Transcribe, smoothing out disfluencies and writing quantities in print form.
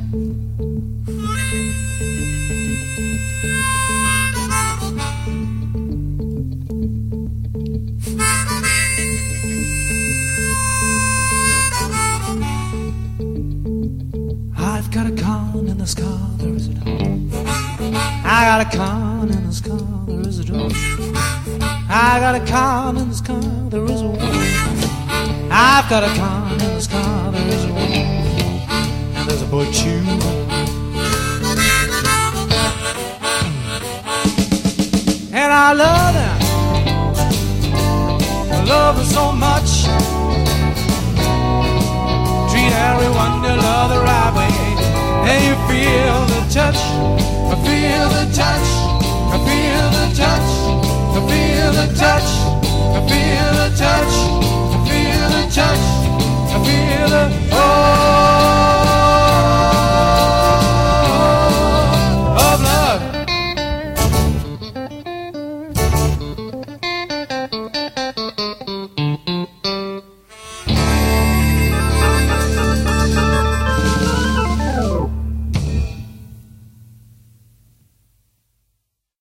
I've got a con in this car, there is a door. I got a con in this car, there is a door. I got a con in this car, there is a wall. I've got a con in this car, there is a wall. And there's a boy too. And I love them. I love them so much. Treat everyone to love the right way. And you feel the touch. I feel the touch. I feel the touch. I feel the touch. I feel the touch. I feel the touch. I feel the oh.